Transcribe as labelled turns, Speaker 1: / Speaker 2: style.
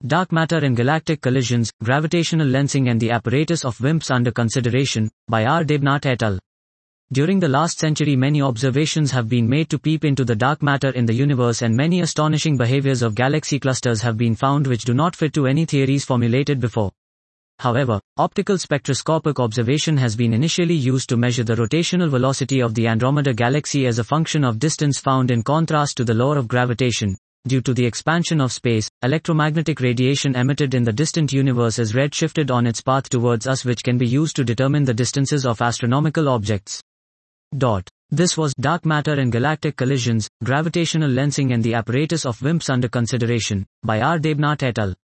Speaker 1: Dark Matter and Galactic Collisions, Gravitational Lensing and the Apparatus of WIMPs Under Consideration, by R. Debnat et al. During the last century, many observations have been made to peep into the dark matter in the universe, and many astonishing behaviors of galaxy clusters have been found which do not fit to any theories formulated before. However, optical spectroscopic observation has been initially used to measure the rotational velocity of the Andromeda galaxy as a function of distance, found in contrast to the law of gravitation. Due to the expansion of space, electromagnetic radiation emitted in the distant universe is red-shifted on its path towards us, which can be used to determine the distances of astronomical objects. This was Dark Matter and Galactic Collisions, Gravitational Lensing and the Apparatus of WIMPs Under Consideration, by R. Debnat et al.